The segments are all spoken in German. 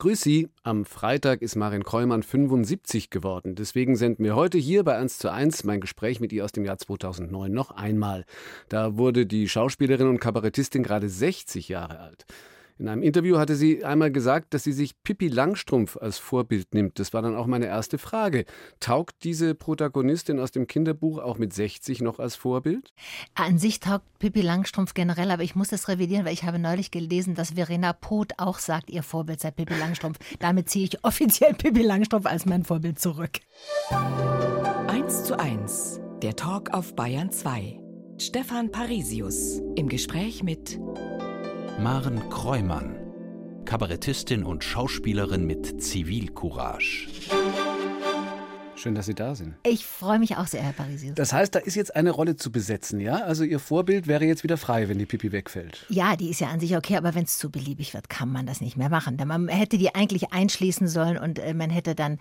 Grüß Sie. Am Freitag ist Marin Kreumann 75 geworden. Deswegen senden wir heute hier bei 1:1 mein Gespräch mit ihr aus dem Jahr 2009 noch einmal. Da wurde die Schauspielerin und Kabarettistin gerade 60 Jahre alt. In einem Interview hatte sie einmal gesagt, dass sie sich Pippi Langstrumpf als Vorbild nimmt. Das war dann auch meine erste Frage. Taugt diese Protagonistin aus dem Kinderbuch auch mit 60 noch als Vorbild? An sich taugt Pippi Langstrumpf generell, aber ich muss das revidieren, weil ich habe neulich gelesen, dass Verena Poth auch sagt, ihr Vorbild sei Pippi Langstrumpf. Damit ziehe ich offiziell Pippi Langstrumpf als mein Vorbild zurück. 1:1, der Talk auf Bayern 2. Stefan Parisius im Gespräch mit Maren Kreumann, Kabarettistin und Schauspielerin mit Zivilcourage. Schön, dass Sie da sind. Ich freue mich auch sehr, Herr Parisius. Das heißt, da ist jetzt eine Rolle zu besetzen, ja? Also Ihr Vorbild wäre jetzt wieder frei, wenn die Pippi wegfällt. Ja, die ist ja an sich okay, aber wenn es zu beliebig wird, kann man das nicht mehr machen. Man hätte die eigentlich einschließen sollen und man hätte dann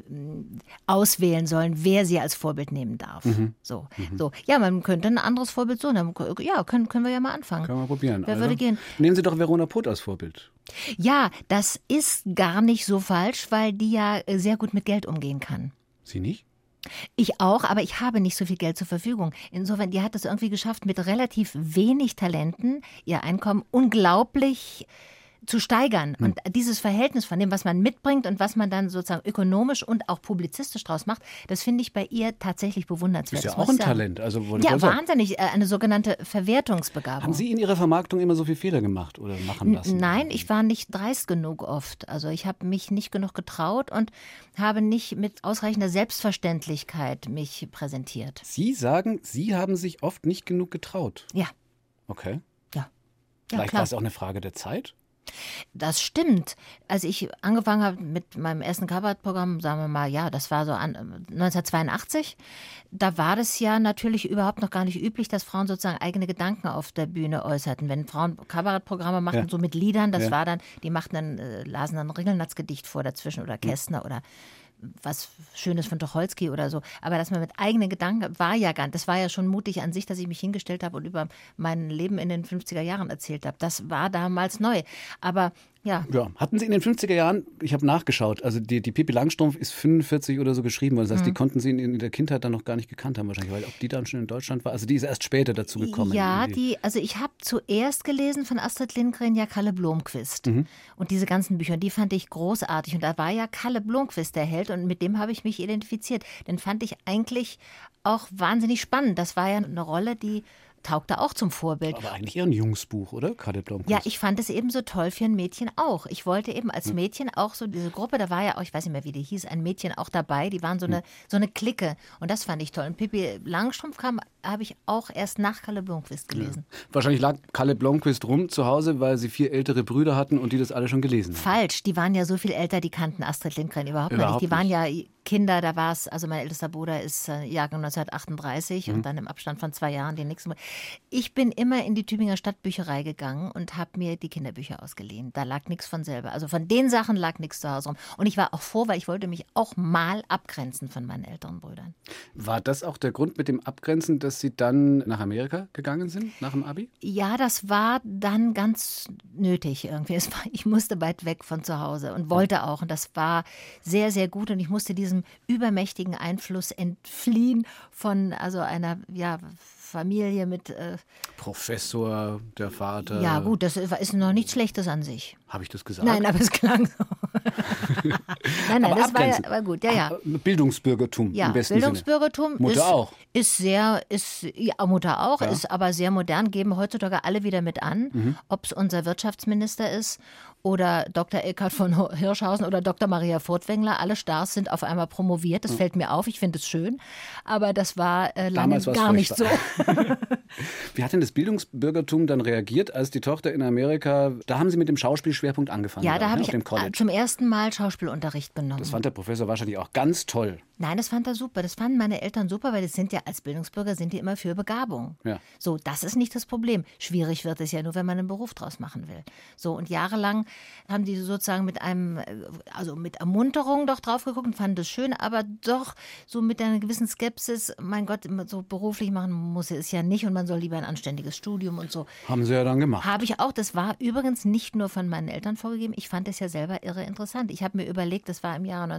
auswählen sollen, wer sie als Vorbild nehmen darf. So. Ja, man könnte ein anderes Vorbild suchen. Ja, können wir ja mal anfangen. Können wir probieren. Wer würde gehen? Nehmen Sie doch Verona Poth als Vorbild. Ja, das ist gar nicht so falsch, weil die ja sehr gut mit Geld umgehen kann. Sie nicht? Ich auch, aber ich habe nicht so viel Geld zur Verfügung. Insofern, die hat es irgendwie geschafft, mit relativ wenig Talenten ihr Einkommen unglaublich zu steigern. Und dieses Verhältnis von dem, was man mitbringt und was man dann sozusagen ökonomisch und auch publizistisch draus macht, das finde ich bei ihr tatsächlich bewundernswert. Ist ja auch ein Talent. Also, ja, wahnsinnig. Eine sogenannte Verwertungsbegabung. Haben Sie in Ihrer Vermarktung immer so viel Fehler gemacht oder machen lassen? Nein, ich war nicht dreist genug oft. Also ich habe mich nicht genug getraut und habe nicht mit ausreichender Selbstverständlichkeit mich präsentiert. Sie sagen, Sie haben sich oft nicht genug getraut? Ja. Okay. Ja. Vielleicht war es auch eine Frage der Zeit? Das stimmt. Als ich angefangen habe mit meinem ersten Kabarettprogramm, sagen wir mal, ja, das war so 1982, da war das ja natürlich überhaupt noch gar nicht üblich, dass Frauen sozusagen eigene Gedanken auf der Bühne äußerten. Wenn Frauen Kabarettprogramme machten, so mit Liedern, das war dann, die machten dann, lasen dann ein Ringelnatz-Gedicht vor dazwischen oder Kästner oder was Schönes von Tucholsky oder so. Aber dass man mit eigenen Gedanken das war ja schon mutig an sich, dass ich mich hingestellt habe und über mein Leben in den 50er Jahren erzählt habe. Das war damals neu. Aber ja. Hatten Sie in den 50er Jahren, ich habe nachgeschaut, also die Pippi Langstrumpf ist 45 oder so geschrieben worden. Das heißt, die konnten Sie in der Kindheit dann noch gar nicht gekannt haben wahrscheinlich, weil ob die dann schon in Deutschland war, also die ist erst später dazu gekommen. Ja, also ich habe zuerst gelesen von Astrid Lindgren ja Kalle Blomqvist und diese ganzen Bücher, die fand ich großartig und da war ja Kalle Blomqvist der Held und mit dem habe ich mich identifiziert. Den fand ich eigentlich auch wahnsinnig spannend. Das war ja eine Rolle, die taugte auch zum Vorbild. Aber eigentlich eher ein Jungsbuch, oder? Kalle Blomqvist. Ja, ich fand es eben so toll für ein Mädchen auch. Ich wollte eben als Mädchen auch so diese Gruppe, da war ja auch, ich weiß nicht mehr, wie die hieß, ein Mädchen auch dabei, die waren so eine Clique und das fand ich toll. Und Pippi Langstrumpf habe ich auch erst nach Kalle Blomqvist gelesen. Ja. Wahrscheinlich lag Kalle Blomqvist rum zu Hause, weil sie 4 ältere Brüder hatten und die das alle schon gelesen haben. Falsch, die waren ja so viel älter, die kannten Astrid Lindgren überhaupt nicht. Die waren ja Kinder, da war es, also mein ältester Bruder ist Jahrgang 1938 und dann im Abstand von 2 Jahren den nächsten. Ich bin immer in die Tübinger Stadtbücherei gegangen und habe mir die Kinderbücher ausgeliehen. Da lag nichts von selber. Also von den Sachen lag nichts zu Hause rum. Und ich war auch froh, weil ich wollte mich auch mal abgrenzen von meinen älteren Brüdern. War das auch der Grund mit dem Abgrenzen, dass Sie dann nach Amerika gegangen sind, nach dem Abi? Ja, das war dann ganz nötig irgendwie. Ich musste weit weg von zu Hause und wollte auch. Und das war sehr, sehr gut. Und ich musste diesem übermächtigen Einfluss entfliehen von einer Familie mit Professor, der Vater. Ja gut, das ist noch nichts Schlechtes an sich. Habe ich das gesagt? Nein, aber es klang so. nein, aber das war gut, ja. Bildungsbürgertum im besten Bildungsbürgertum Sinne. Mutter Mutter auch, ist aber sehr modern, geben heutzutage alle wieder mit an, ob es unser Wirtschaftsminister ist oder Dr. Eckhard von Hirschhausen oder Dr. Maria Furtwängler. Alle Stars sind auf einmal promoviert, das fällt mir auf, ich finde es schön, aber das war lange gar nicht so. Wie hat denn das Bildungsbürgertum dann reagiert, als die Tochter in Amerika, da haben Sie mit dem Schauspielschwerpunkt angefangen? Ja, da habe ich zum ersten Mal Schauspielunterricht genommen. Das fand der Professor wahrscheinlich auch ganz toll. Nein, das fand er super. Das fanden meine Eltern super, weil das sind ja als Bildungsbürger sind die immer für Begabung. Ja. So, das ist nicht das Problem. Schwierig wird es ja nur, wenn man einen Beruf draus machen will. So, und jahrelang haben die sozusagen mit Ermunterung doch drauf geguckt und fanden das schön, aber doch so mit einer gewissen Skepsis, mein Gott, so beruflich machen muss es ja nicht und man soll lieber ein anständiges Studium und so. Haben Sie ja dann gemacht. Habe ich auch. Das war übrigens nicht nur von meinen Eltern vorgegeben. Ich fand es ja selber irre interessant. Ich habe mir überlegt, das war im Jahre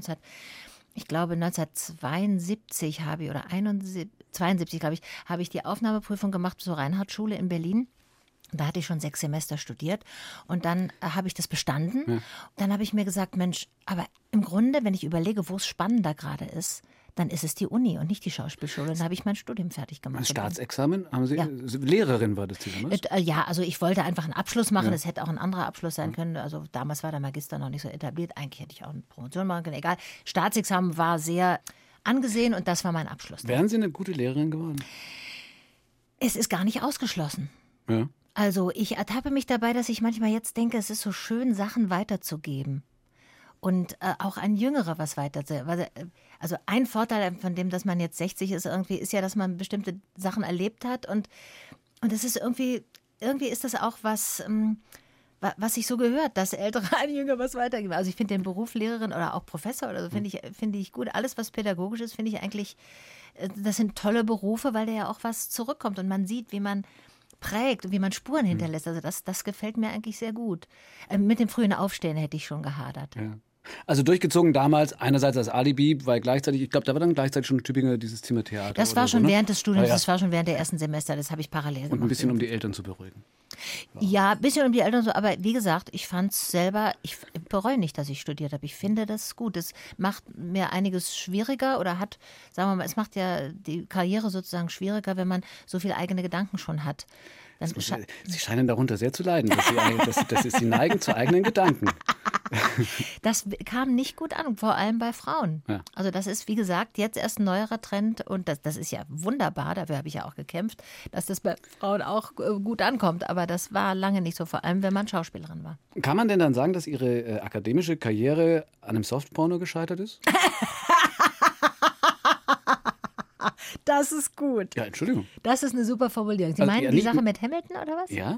1972 oder 72, glaube ich, habe ich die Aufnahmeprüfung gemacht zur Reinhardtschule in Berlin. Da hatte ich schon 6 Semester studiert und dann habe ich das bestanden. Ja. Dann habe ich mir gesagt, Mensch, aber im Grunde, wenn ich überlege, wo es spannender gerade ist, dann ist es die Uni und nicht die Schauspielschule. Dann habe ich mein Studium fertig gemacht. Ein Staatsexamen? Haben Sie? Ja. Lehrerin war das damals? Ja, also ich wollte einfach einen Abschluss machen. Es hätte auch ein anderer Abschluss sein können. Also damals war der Magister noch nicht so etabliert. Eigentlich hätte ich auch eine Promotion machen können. Egal. Staatsexamen war sehr angesehen und das war mein Abschluss. Wären Sie eine gute Lehrerin geworden? Es ist gar nicht ausgeschlossen. Ja. Also ich ertappe mich dabei, dass ich manchmal jetzt denke, es ist so schön, Sachen weiterzugeben. Und auch an Jüngere was weiterzugeben. Also ein Vorteil von dem, dass man jetzt 60 ist, irgendwie ist ja, dass man bestimmte Sachen erlebt hat. Und es ist irgendwie ist das auch was sich so gehört, dass Ältere an Jüngere was weitergeben. Also ich finde den Beruf Lehrerin oder auch Professor oder so finde ich gut. Alles, was pädagogisch ist, finde ich eigentlich, das sind tolle Berufe, weil da ja auch was zurückkommt und man sieht, wie man prägt und wie man Spuren hinterlässt. Also das gefällt mir eigentlich sehr gut. Mit dem frühen Aufstehen hätte ich schon gehadert. Ja. Also durchgezogen damals, einerseits als Alibi, weil gleichzeitig, ich glaube, da war dann gleichzeitig schon Tübinger dieses Zimmertheater. Das war schon so, ne? während des Studiums, das war schon während der ersten Semester, das habe ich parallel gemacht. Und ein bisschen, um die Eltern zu beruhigen. Ja, ein bisschen um die Eltern, aber wie gesagt, ich fand es selber, ich bereue nicht, dass ich studiert habe. Ich finde das gut. Es macht mir einiges schwieriger oder sagen wir mal, es macht ja die Karriere sozusagen schwieriger, wenn man so viele eigene Gedanken schon hat. Sie scheinen darunter sehr zu leiden, dass Sie neigen zu eigenen Gedanken. Das kam nicht gut an, vor allem bei Frauen. Ja. Also das ist, wie gesagt, jetzt erst ein neuerer Trend und das ist ja wunderbar, dafür habe ich ja auch gekämpft, dass das bei Frauen auch gut ankommt. Aber das war lange nicht so, vor allem wenn man Schauspielerin war. Kann man denn dann sagen, dass Ihre akademische Karriere an einem Softporno gescheitert ist? Das ist gut. Ja, Entschuldigung. Das ist eine super Formulierung. Sie meinen die Sache mit Hamilton oder was? Ja.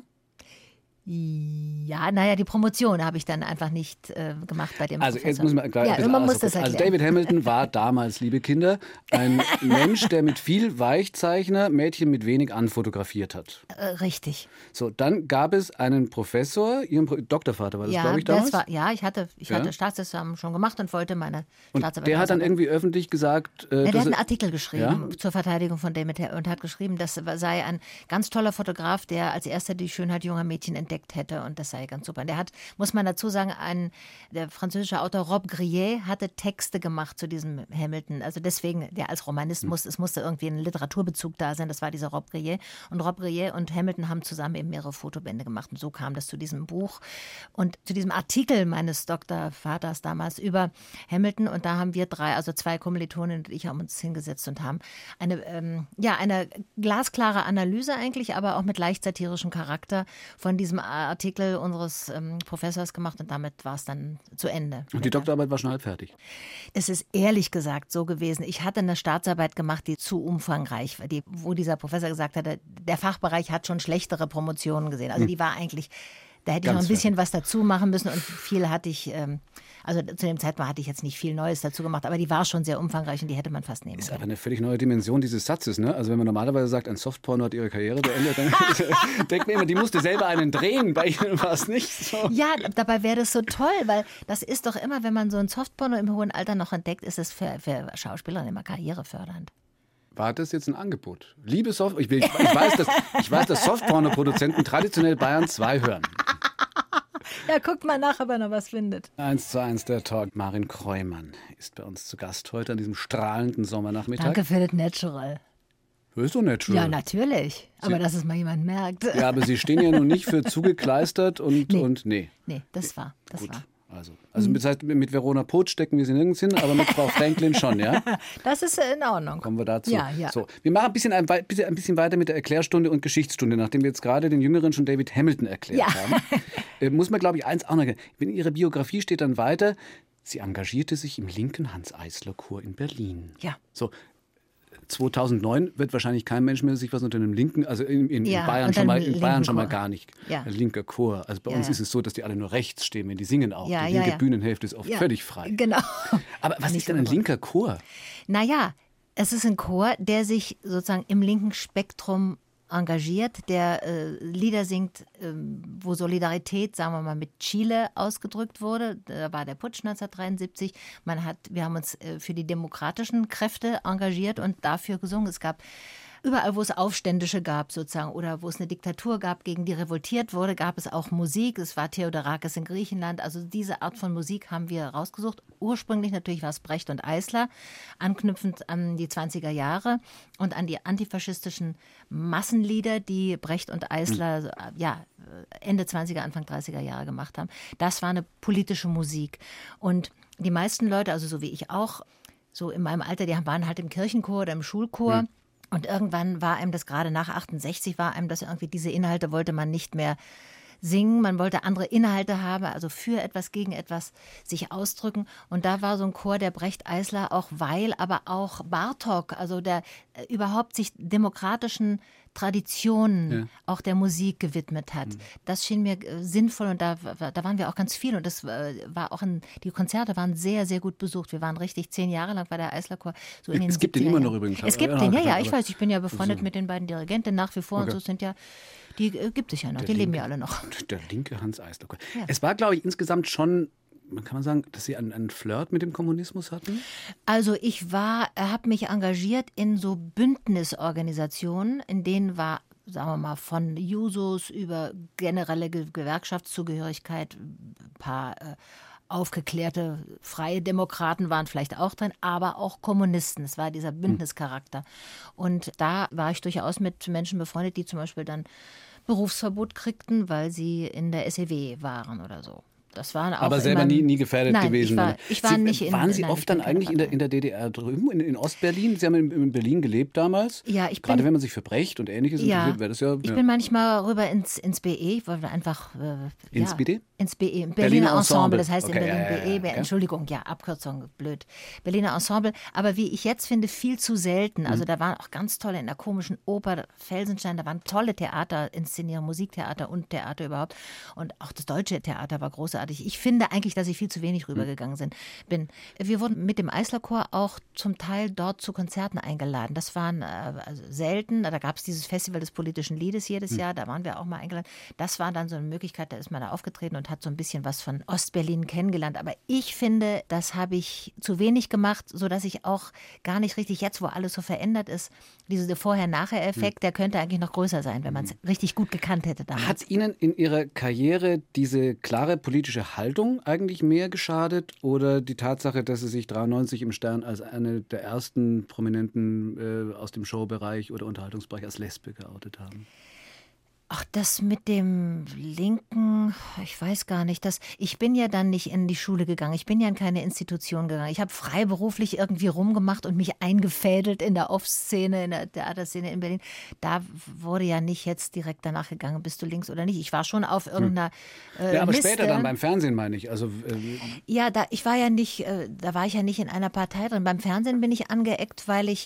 Ja, naja, die Promotion habe ich dann einfach nicht gemacht bei dem Also Professor. jetzt muss man gleich das Also David Hamilton war damals, liebe Kinder, ein Mensch, der mit viel Weichzeichner Mädchen mit wenig anfotografiert hat. Richtig. So, dann gab es einen Professor, Ihren Doktorvater war das, glaube ich, damals? Ich hatte Staatsexamen schon gemacht und wollte meine Staatsarbeit. Und der hat dann irgendwie öffentlich gesagt... der hat einen Artikel geschrieben zur Verteidigung von David und hat geschrieben, das sei ein ganz toller Fotograf, der als erster die Schönheit junger Mädchen entdeckt hätte und das sei ganz super. Und der hat, muss man dazu sagen, der französische Autor Rob Grillet hatte Texte gemacht zu diesem Hamilton. Also deswegen, der als Romanist es musste irgendwie ein Literaturbezug da sein, das war dieser Rob Grillet. Und Rob Grillet und Hamilton haben zusammen eben mehrere Fotobände gemacht und so kam das zu diesem Buch und zu diesem Artikel meines Doktorvaters damals über Hamilton und da haben wir 2 Kommilitonen und ich haben uns hingesetzt und haben eine glasklare Analyse eigentlich, aber auch mit leicht satirischem Charakter von diesem Artikel unseres Professors gemacht und damit war es dann zu Ende. Und die Doktorarbeit war schon halb fertig? Es ist ehrlich gesagt so gewesen. Ich hatte eine Staatsarbeit gemacht, die zu umfangreich war, wo dieser Professor gesagt hatte, der Fachbereich hat schon schlechtere Promotionen gesehen. Also die war eigentlich, da hätte ich noch ein bisschen was dazu machen müssen und viel hatte ich, also zu dem Zeitpunkt hatte ich jetzt nicht viel Neues dazu gemacht, aber die war schon sehr umfangreich und die hätte man fast nehmen können. Ist aber eine völlig neue Dimension dieses Satzes, ne? Also wenn man normalerweise sagt, ein Softporno hat ihre Karriere beendet, dann denkt man immer, die musste selber einen drehen, bei ihnen war es nicht so. Ja, dabei wäre das so toll, weil das ist doch immer, wenn man so ein Softporno im hohen Alter noch entdeckt, ist es für Schauspieler immer karrierefördernd. War das jetzt ein Angebot? Liebe ich weiß, dass Softporno-Produzenten traditionell Bayern 2 hören. Ja, guckt mal nach, ob er noch was findet. 1:1 der Talk. Marin Kreumann ist bei uns zu Gast heute an diesem strahlenden Sommernachmittag. Danke für das Natural. Hörst du Natural? Ja, natürlich. Aber dass es mal jemand merkt. Ja, aber Sie stehen ja nun nicht für zugekleistert und nee. Nee, das war. Also das heißt, mit Verona Poth stecken wir sie nirgends hin, aber mit Frau Franklin schon, ja? Das ist in Ordnung. Kommen wir dazu. Ja. So, wir machen ein bisschen weiter mit der Erklärstunde und Geschichtsstunde, nachdem wir jetzt gerade den Jüngeren schon David Hamilton erklärt haben. Muss man, glaube ich, eins auch noch erklären. In Ihrer Biografie steht dann weiter, Sie engagierte sich im linken Hanns-Eisler-Chor in Berlin. Ja. So, 2009 wird wahrscheinlich kein Mensch mehr sich was unter einem linken, also in Bayern schon mal gar nicht. Ja. Linker Chor. Also bei uns ist es so, dass die alle nur rechts stehen, wenn die singen auch. Die linke Bühnenhälfte ist oft völlig frei. Genau. Aber was ist denn ein linker Chor? Naja, es ist ein Chor, der sich sozusagen im linken Spektrum engagiert, der Lieder singt, wo Solidarität, sagen wir mal, mit Chile ausgedrückt wurde. Da war der Putsch 1973. Wir haben uns für die demokratischen Kräfte engagiert und dafür gesungen. Es gab überall, wo es Aufständische gab sozusagen oder wo es eine Diktatur gab, gegen die revoltiert wurde, gab es auch Musik. Es war Theodorakis in Griechenland. Also diese Art von Musik haben wir rausgesucht. Ursprünglich natürlich war es Brecht und Eisler, anknüpfend an die 20er Jahre und an die antifaschistischen Massenlieder, die Brecht und Eisler Ende 20er, Anfang 30er Jahre gemacht haben. Das war eine politische Musik. Und die meisten Leute, also so wie ich auch, so in meinem Alter, die waren halt im Kirchenchor oder im Schulchor. Und irgendwann war einem das, gerade nach 68, war einem das irgendwie, diese Inhalte wollte man nicht mehr singen. Man wollte andere Inhalte haben, also für etwas, gegen etwas sich ausdrücken. Und da war so ein Chor der Brecht Eisler auch Weil, aber auch Bartók, also der überhaupt sich demokratischen Traditionen auch der Musik gewidmet hat. Das schien mir sinnvoll und da waren wir auch ganz viel und das war auch die Konzerte waren sehr, sehr gut besucht. Wir waren richtig 10 Jahre lang bei der Eisler-Chor. So es gibt den immer noch übrigens. Es gibt den, ich weiß, ich bin ja befreundet mit den beiden Dirigenten nach wie vor und so sind ja, die gibt es ja noch, die leben ja alle noch. Der linke Hanns-Eisler-Chor. Ja. Es war, glaube ich, insgesamt schon, kann man sagen, dass Sie einen Flirt mit dem Kommunismus hatten? Also ich habe mich engagiert in so Bündnisorganisationen, in denen war, sagen wir mal, von Jusos über generelle Gewerkschaftszugehörigkeit, ein paar aufgeklärte freie Demokraten waren vielleicht auch drin, aber auch Kommunisten. Es war dieser Bündnischarakter. Und da war ich durchaus mit Menschen befreundet, die zum Beispiel dann Berufsverbot kriegten, weil sie in der SEW waren oder so. Das waren auch aber selber nie gefährdet gewesen. Ich war nicht waren Sie oft dann eigentlich in der DDR drüben, in Ostberlin? Sie haben in Berlin gelebt damals? Ja, gerade wenn man sich für Brecht und Ähnliches interessiert, wäre das ja... Ich bin manchmal rüber ins BE, ich wollte einfach... ins BD? Ins BE, Berliner Ensemble, das heißt okay, in Berlin BE, Entschuldigung, Abkürzung, blöd. Berliner Ensemble, aber wie ich jetzt finde, viel zu selten. Also da waren auch ganz tolle, in der komischen Oper Felsenstein, da waren tolle Theaterinszenierungen, Musiktheater und Theater überhaupt. Und auch das deutsche Theater war großartig. Ich finde eigentlich, dass ich viel zu wenig rübergegangen bin. Wir wurden mit dem Eisler-Chor auch zum Teil dort zu Konzerten eingeladen. Das waren selten. Da gab es dieses Festival des politischen Liedes jedes Jahr. Da waren wir auch mal eingeladen. Das war dann so eine Möglichkeit, da ist man da aufgetreten und hat so ein bisschen was von Ostberlin kennengelernt. Aber ich finde, das habe ich zu wenig gemacht, sodass ich auch gar nicht richtig jetzt, wo alles so verändert ist, dieser Vorher-Nachher-Effekt, der könnte eigentlich noch größer sein, wenn man es richtig gut gekannt hätte damals. Hat Ihnen in Ihrer Karriere diese klare politische Haltung eigentlich mehr geschadet oder die Tatsache, dass Sie sich 93 im Stern als eine der ersten Prominenten aus dem Showbereich oder Unterhaltungsbereich als Lesbe geoutet haben? Ach, das mit dem Linken, ich weiß gar nicht. Ich bin ja dann nicht in die Schule gegangen. Ich bin ja in keine Institution gegangen. Ich habe freiberuflich irgendwie rumgemacht und mich eingefädelt in der Off-Szene, in der Theaterszene in Berlin. Da wurde ja nicht jetzt direkt danach gegangen, bist du links oder nicht. Ich war schon auf irgendeiner aber Liste. Später dann beim Fernsehen, meine ich. Also, da war ich ja nicht in einer Partei drin. Beim Fernsehen bin ich angeeckt, weil ich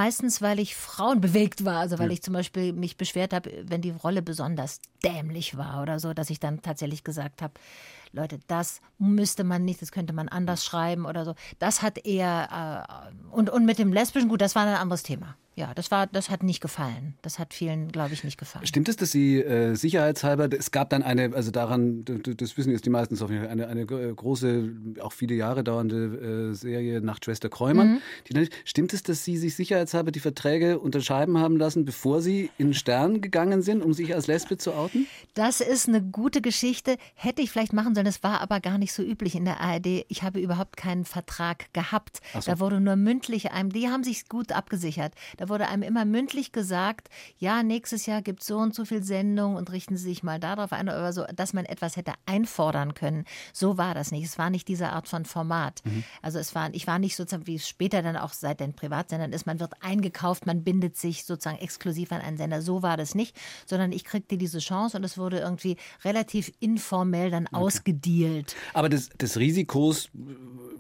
frauenbewegt war. Also weil ich zum Beispiel mich beschwert habe, wenn die Rolle besonders dämlich war oder so, dass ich dann tatsächlich gesagt habe, Leute, das müsste man nicht, das könnte man anders schreiben oder so. Das hat eher, und mit dem Lesbischen, gut, das war ein anderes Thema. Ja, das hat nicht gefallen. Das hat vielen, glaube ich, nicht gefallen. Stimmt es, dass Sie sicherheitshalber, es gab dann das wissen jetzt die meisten, eine große, auch viele Jahre dauernde Serie Nachtschwester Kreumann. Stimmt es, dass Sie sich sicherheitshalber die Verträge unterschreiben haben lassen, bevor Sie in den Stern gegangen sind, um sich als Lesbe zu outen? Das ist eine gute Geschichte. Hätte ich vielleicht machen sollen, das war aber gar nicht so üblich in der ARD. Ich habe überhaupt keinen Vertrag gehabt. Ach so. Da wurde nur mündlich die haben sich gut abgesichert. Da wurde einem immer mündlich gesagt, ja, nächstes Jahr gibt es so und so viel Sendungen und richten Sie sich mal darauf ein oder so, dass man etwas hätte einfordern können. So war das nicht. Es war nicht diese Art von Format. Also ich war nicht sozusagen, wie es später dann auch seit den Privatsendern ist, man wird eingekauft, man bindet sich sozusagen exklusiv an einen Sender. So war das nicht, sondern ich kriegte diese Chance und es wurde irgendwie relativ informell dann ausgedealt. Aber des Risikos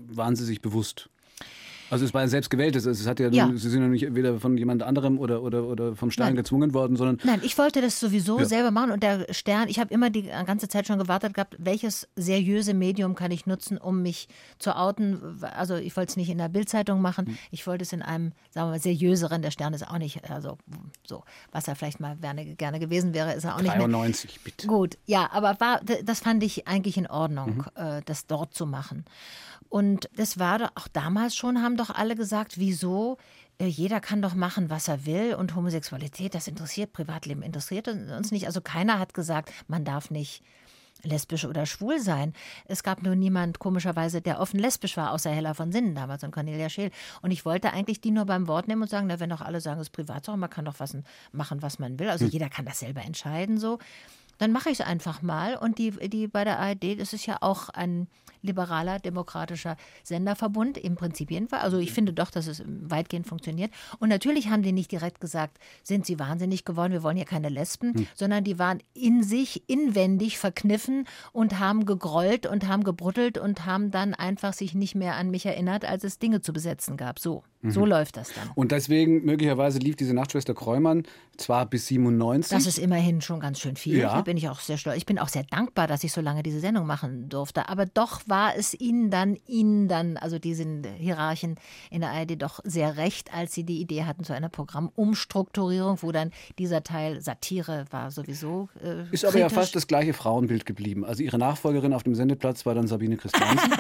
waren Sie sich bewusst? Also es war ja selbstgewähltes, es hat ja, Ja. Sie sind ja nicht weder von jemand anderem oder vom Stern gezwungen worden, sondern... Nein, ich wollte das sowieso selber machen und der Stern, ich habe immer die ganze Zeit schon gewartet gehabt, welches seriöse Medium kann ich nutzen, um mich zu outen. Also ich wollte es nicht in der Bildzeitung machen, ich wollte es in einem, sagen wir mal, seriöseren, der Stern ist auch nicht, also so, was er vielleicht mal gerne gewesen wäre, ist er auch nicht mehr. 93, bitte. Gut, ja, aber das fand ich eigentlich in Ordnung, das dort zu machen. Und das war doch auch damals schon, haben doch alle gesagt, wieso? Jeder kann doch machen, was er will und Homosexualität, das interessiert, Privatleben interessiert uns nicht. Also keiner hat gesagt, man darf nicht lesbisch oder schwul sein. Es gab nur niemand, komischerweise, der offen lesbisch war, außer Hella von Sinnen damals und Cornelia Scheel. Und ich wollte eigentlich die nur beim Wort nehmen und sagen, na, wenn doch alle sagen, es ist Privatsache, man kann doch machen, was man will. Also jeder kann das selber entscheiden, so. Dann mache ich es einfach mal. Und die bei der ARD, das ist ja auch ein liberaler, demokratischer Senderverbund, im Prinzip jedenfalls. Also ich finde doch, dass es weitgehend funktioniert. Und natürlich haben die nicht direkt gesagt, sind sie wahnsinnig geworden, wir wollen hier keine Lesben, sondern die waren in sich inwendig verkniffen und haben gegrollt und haben gebruttelt und haben dann einfach sich nicht mehr an mich erinnert, als es Dinge zu besetzen gab. So läuft das dann. Und deswegen möglicherweise lief diese Nachtschwester Kreumann zwar bis 97. Das ist immerhin schon ganz schön viel. Ja. Da bin ich auch sehr stolz. Ich bin auch sehr dankbar, dass ich so lange diese Sendung machen durfte. Aber doch war es ihnen dann, also diesen Hierarchen in der ARD doch sehr recht, als sie die Idee hatten zu einer Programmumstrukturierung, wo dann dieser Teil Satire war sowieso ist aber ja kritisch. fast das gleiche Frauenbild geblieben. Also ihre Nachfolgerin auf dem Sendeplatz war dann Sabine Christiansen.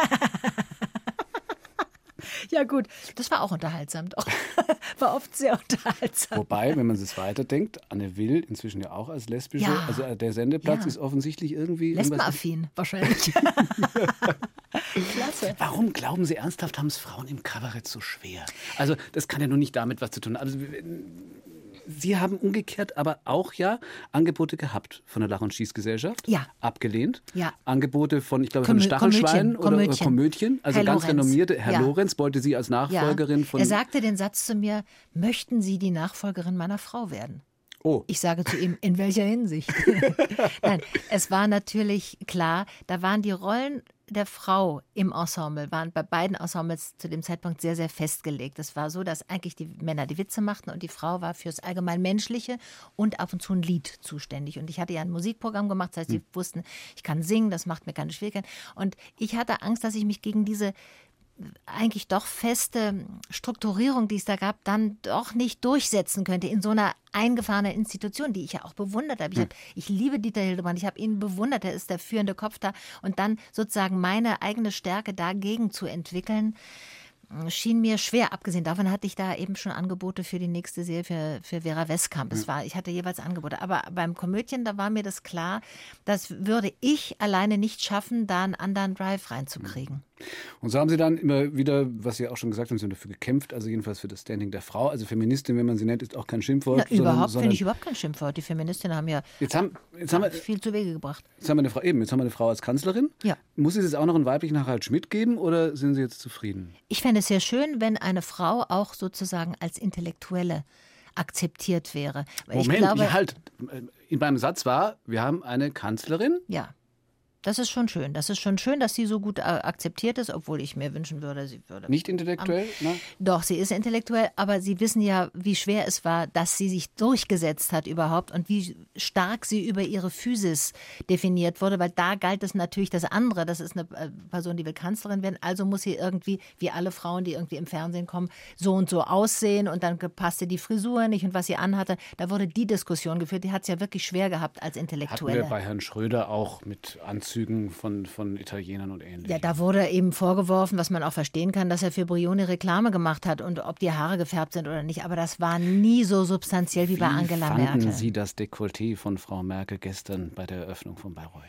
Ja gut, das war auch unterhaltsam doch. War oft sehr unterhaltsam. Wobei, wenn man es weiterdenkt, Anne Will inzwischen ja auch als lesbische, Ja. also der Sendeplatz Ja. ist offensichtlich irgendwie... Lesbenaffin wahrscheinlich. Klasse. Warum glauben Sie ernsthaft, haben es Frauen im Kabarett so schwer? Also das kann ja nur nicht damit was zu tun haben. Also, Sie haben umgekehrt aber auch ja Angebote gehabt von der Lach- und Schießgesellschaft. Ja. Abgelehnt. Ja. Angebote von, ich glaube, von Stachelschwein oder Komödien. Also Herr ganz Lorenz. renommierte. Herr Ja. Lorenz wollte Sie als Nachfolgerin von... Er sagte den Satz zu mir, möchten Sie die Nachfolgerin meiner Frau werden? Oh. Ich sage zu ihm, in welcher Hinsicht? Nein, es war natürlich klar, da waren die Rollen der Frau im Ensemble, waren bei beiden Ensembles zu dem Zeitpunkt sehr, sehr festgelegt. Es war so, dass eigentlich die Männer die Witze machten und die Frau war fürs allgemein Menschliche und ab und zu ein Lied zuständig. Und ich hatte ja ein Musikprogramm gemacht, das heißt, sie wussten, ich kann singen, das macht mir keine Schwierigkeiten. Und ich hatte Angst, dass ich mich gegen diese eigentlich doch feste Strukturierung, die es da gab, dann doch nicht durchsetzen könnte in so einer eingefahrenen Institution, die ich ja auch bewundert habe. Ich liebe Dieter Hildebrand, ich habe ihn bewundert, er ist der führende Kopf da. Und dann sozusagen meine eigene Stärke dagegen zu entwickeln, schien mir schwer. Abgesehen davon hatte ich da eben schon Angebote für die nächste Serie für Vera Westkamp. Ich hatte jeweils Angebote. Aber beim Komödien, da war mir das klar, das würde ich alleine nicht schaffen, da einen anderen Drive reinzukriegen. Und so haben Sie dann immer wieder, was Sie auch schon gesagt haben, Sie haben dafür gekämpft, also jedenfalls für das Standing der Frau. Also Feministin, wenn man sie nennt, ist auch kein Schimpfwort. Finde ich überhaupt kein Schimpfwort. Die Feministinnen haben ja jetzt haben wir, viel zu Wege gebracht. jetzt haben wir eine Frau als Kanzlerin. Ja. Muss es jetzt auch noch einen weiblichen Harald Schmidt geben oder sind Sie jetzt zufrieden? Ich fände es sehr schön, wenn eine Frau auch sozusagen als Intellektuelle akzeptiert wäre. Weil Moment, ich glaube, halt. In meinem Satz war, wir haben eine Kanzlerin. ja. Das ist schon schön. Das ist schon schön, dass sie so gut akzeptiert ist, obwohl ich mir wünschen würde, sie würde. Nicht intellektuell? Ne? Doch, sie ist intellektuell, aber Sie wissen ja, wie schwer es war, dass sie sich durchgesetzt hat überhaupt und wie stark sie über ihre Physis definiert wurde, weil da galt es natürlich das andere. Das ist eine Person, die will Kanzlerin werden, also muss sie irgendwie, wie alle Frauen, die irgendwie im Fernsehen kommen, so und so aussehen und dann passte die Frisur nicht und was sie anhatte. Da wurde die Diskussion geführt, die hat es ja wirklich schwer gehabt als Intellektuelle. Hatten wir bei Herrn Schröder auch mit Anzügen von Italienern und Ähnlichem. Ja, da wurde eben vorgeworfen, was man auch verstehen kann, dass er für Brioni Reklame gemacht hat und ob die Haare gefärbt sind oder nicht. Aber das war nie so substanziell wie bei Angela Merkel. Wie fanden Sie das Dekolleté von Frau Merkel gestern bei der Eröffnung von Bayreuth?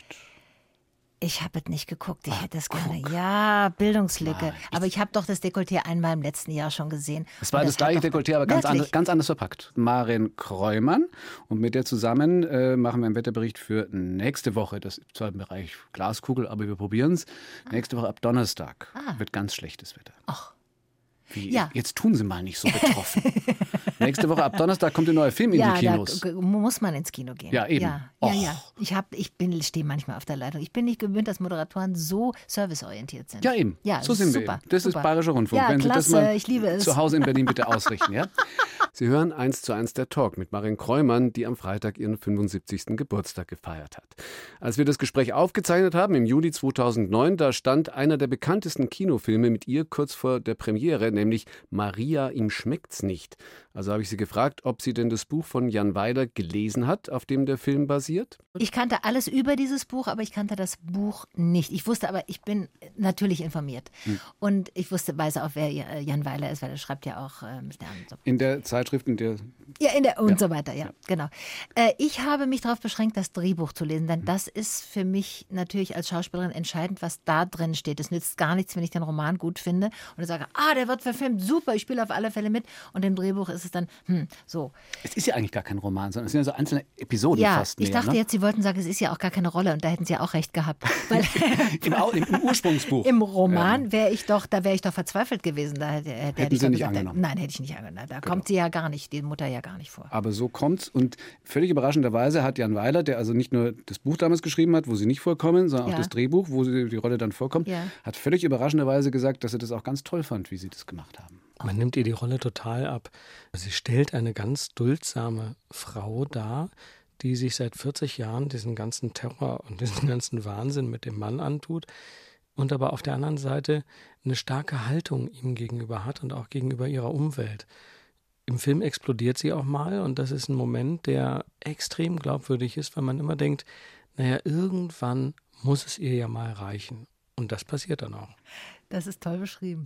Ich habe es nicht geguckt, ich hätte es gerne. Ja, Bildungslücke. Aber ich habe doch das Dekolleté einmal im letzten Jahr schon gesehen. Es war das gleiche Dekolleté, aber ganz anders verpackt. Maren Kreumann. Und mit der zusammen machen wir einen Wetterbericht für nächste Woche. Das ist zwar im Bereich Glaskugel, aber wir probieren es. Nächste Woche ab Donnerstag wird ganz schlechtes Wetter. Ach. Wie? Ja. Jetzt tun Sie mal nicht so betroffen. Nächste Woche ab Donnerstag kommt ein neuer Film in die Kinos. Da muss man ins Kino gehen. Ja, eben. Ja. Ich stehe manchmal auf der Leitung. Ich bin nicht gewöhnt, dass Moderatoren so serviceorientiert sind. Ja, eben. Ja, so sind super, wir eben. Das ist Bayerischer Rundfunk. Ja, Wenn Sie das klasse, mal ich liebe es. zu Hause in Berlin bitte ausrichten, ja? Sie hören 1:1 der Talk mit Marin Kreumann, die am Freitag ihren 75. Geburtstag gefeiert hat. Als wir das Gespräch aufgezeichnet haben, im Juli 2009, da stand einer der bekanntesten Kinofilme mit ihr kurz vor der Premiere, nämlich Maria, ihm schmeckt's nicht. Also habe ich sie gefragt, ob sie denn das Buch von Jan Weiler gelesen hat, auf dem der Film basiert. Ich kannte alles über dieses Buch, aber ich kannte das Buch nicht. Ich wusste aber, ich bin natürlich informiert. Und ich weiß auch, wer Jan Weiler ist, weil er schreibt ja auch Stern. So. In der Zeitschrift, in der... Ja, so weiter, ja, genau. Ich habe mich darauf beschränkt, das Drehbuch zu lesen, denn das ist für mich natürlich als Schauspielerin entscheidend, was da drin steht. Es nützt gar nichts, wenn ich den Roman gut finde und sage, der wird verfilmt, super, ich spiele auf alle Fälle mit. Und im Drehbuch ist es dann, so. Es ist ja eigentlich gar kein Roman, sondern es sind ja so einzelne Episoden fast mehr. Ich dachte jetzt, Sie wollten sagen, es ist ja auch gar keine Rolle und da hätten Sie ja auch recht gehabt. Weil Im Ursprungsbuch. Im Roman wäre ich doch verzweifelt gewesen. Da hätte ich Sie nicht gesagt, angenommen. Nein, hätte ich nicht angenommen. Da kommt sie ja gar nicht, die Mutter ja gar nicht vor. Aber so kommt's und völlig überraschenderweise hat Jan Weiler, der also nicht nur das Buch damals geschrieben hat, wo sie nicht vorkommen, sondern auch das Drehbuch, wo die Rolle dann vorkommt, hat völlig überraschenderweise gesagt, dass er das auch ganz toll fand, wie sie das gemacht haben. Man nimmt ihr die Rolle total ab. Sie stellt eine ganz duldsame Frau dar, die sich seit 40 Jahren diesen ganzen Terror und diesen ganzen Wahnsinn mit dem Mann antut und aber auf der anderen Seite eine starke Haltung ihm gegenüber hat und auch gegenüber ihrer Umwelt. Im Film explodiert sie auch mal und das ist ein Moment, der extrem glaubwürdig ist, weil man immer denkt, irgendwann muss es ihr ja mal reichen. Und das passiert dann auch. Das ist toll beschrieben.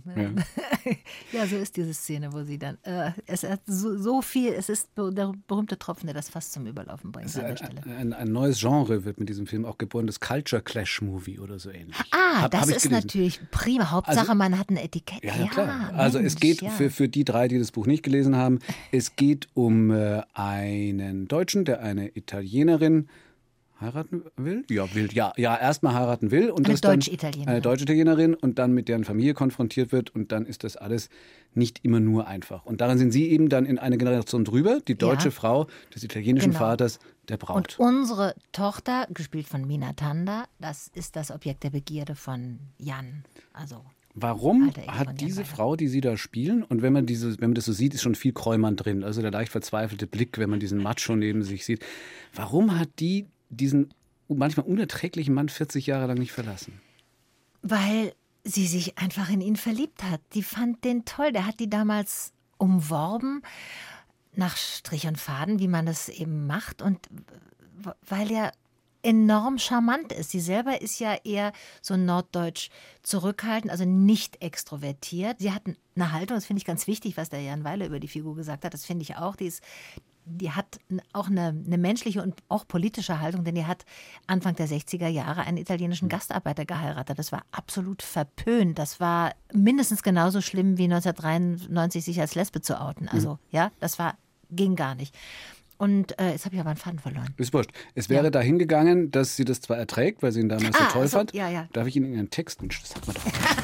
Ja, so ist diese Szene, wo sie dann, es hat so viel, es ist der berühmte Tropfen, der das fast zum Überlaufen bringt an der Stelle. Ein neues Genre wird mit diesem Film auch geboren, das Culture Clash Movie oder so ähnlich. Das ist natürlich prima. Hauptsache, man hat ein Etikett. Ja, klar. Also es geht für die drei, die das Buch nicht gelesen haben, es geht um einen Deutschen, der eine Italienerin heiraten will? Ja, erstmal heiraten will. Und eine Deutsch-Italienerin. Eine Deutsch-Italienerin und dann mit deren Familie konfrontiert wird und dann ist das alles nicht immer nur einfach. Und daran sind sie eben dann in eine Generation drüber, die deutsche Frau des italienischen Vaters, der Braut. Und unsere Tochter, gespielt von Mina Tanda, das ist das Objekt der Begierde von Jan. Also warum hat diese Frau, die Sie da spielen, und wenn man das so sieht, ist schon viel Kreumann drin, also der leicht verzweifelte Blick, wenn man diesen Macho neben sich sieht, warum hat die diesen manchmal unerträglichen Mann 40 Jahre lang nicht verlassen? Weil sie sich einfach in ihn verliebt hat. Die fand den toll. Der hat die damals umworben, nach Strich und Faden, wie man das eben macht. Und weil er enorm charmant ist. Sie selber ist ja eher so norddeutsch zurückhaltend, also nicht extrovertiert. Sie hat eine Haltung, das finde ich ganz wichtig, was der Jan Weiler über die Figur gesagt hat. Das finde ich auch. Die hat auch eine menschliche und auch politische Haltung, denn die hat Anfang der 60er Jahre einen italienischen Gastarbeiter geheiratet. Das war absolut verpönt. Das war mindestens genauso schlimm wie 1993 sich als Lesbe zu outen. Also ging gar nicht. Und jetzt habe ich aber einen Faden verloren. Ist wurscht. Es wäre dahin gegangen, dass sie das zwar erträgt, weil sie ihn damals so toll fand. Ja. Darf ich Ihnen Ihren Text wünschen? Das sagt man